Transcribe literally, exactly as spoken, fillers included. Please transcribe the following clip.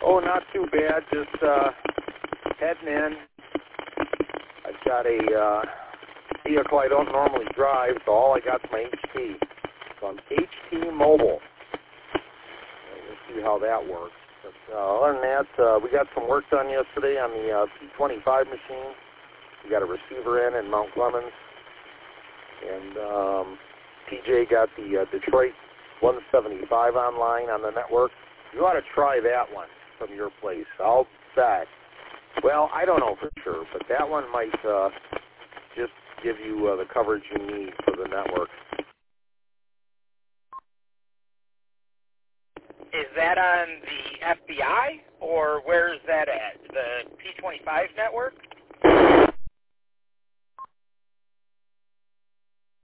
Oh, not too bad. Just uh, heading in. I've got a uh, vehicle I don't normally drive, so all I got is my H T. So I'm H T Mobile. We'll see how that works. But uh, other than that, uh, we got some work done yesterday on the uh, P twenty-five machine. We got a receiver in in Mount Clemens. And um, P J got the uh, Detroit one seventy-five online on the network. You ought to try that one from your place. I'll bet. Well, I don't know for sure, but that one might uh, just give you uh, the coverage you need for the network. Is that on the F B I, or where is that at? The P twenty-five network?